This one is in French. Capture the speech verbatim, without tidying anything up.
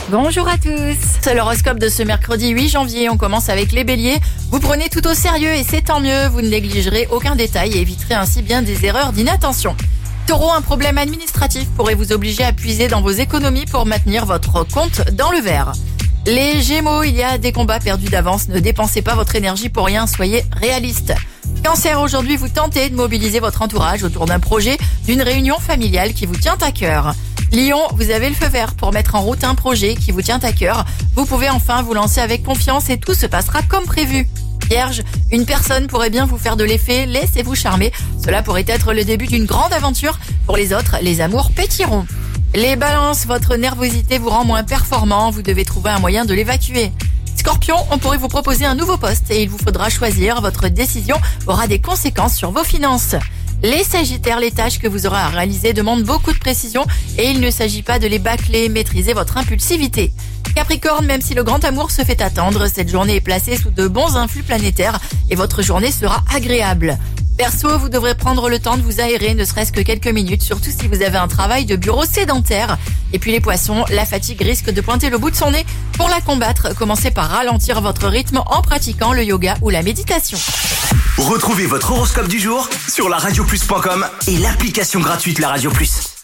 Bonjour à tous, c'est l'horoscope de ce mercredi huit janvier, on commence avec les béliers. Vous prenez tout au sérieux et c'est tant mieux, vous ne négligerez aucun détail et éviterez ainsi bien des erreurs d'inattention. Taureau, un problème administratif pourrait vous obliger à puiser dans vos économies pour maintenir votre compte dans le vert. Les gémeaux, il y a des combats perdus d'avance, ne dépensez pas votre énergie pour rien, soyez réaliste. Cancer, aujourd'hui vous tentez de mobiliser votre entourage autour d'un projet, d'une réunion familiale qui vous tient à cœur. Lion, vous avez le feu vert pour mettre en route un projet qui vous tient à cœur. Vous pouvez enfin vous lancer avec confiance et tout se passera comme prévu. Vierge, une personne pourrait bien vous faire de l'effet, laissez-vous charmer. Cela pourrait être le début d'une grande aventure. Pour les autres, les amours pétilleront. Les balances, votre nervosité vous rend moins performant, vous devez trouver un moyen de l'évacuer. Scorpion, on pourrait vous proposer un nouveau poste et il vous faudra choisir. Votre décision aura des conséquences sur vos finances. Les Sagittaires, les tâches que vous aurez à réaliser demandent beaucoup de précision et il ne s'agit pas de les bâcler, maîtrisez votre impulsivité. Capricorne, même si le grand amour se fait attendre, cette journée est placée sous de bons influx planétaires et votre journée sera agréable. Verseau, vous devrez prendre le temps de vous aérer, ne serait-ce que quelques minutes, surtout si vous avez un travail de bureau sédentaire. Et puis les poissons, la fatigue risque de pointer le bout de son nez. Pour la combattre, commencez par ralentir votre rythme en pratiquant le yoga ou la méditation. Retrouvez votre horoscope du jour sur la radio plus point com et l'application gratuite La Radio Plus.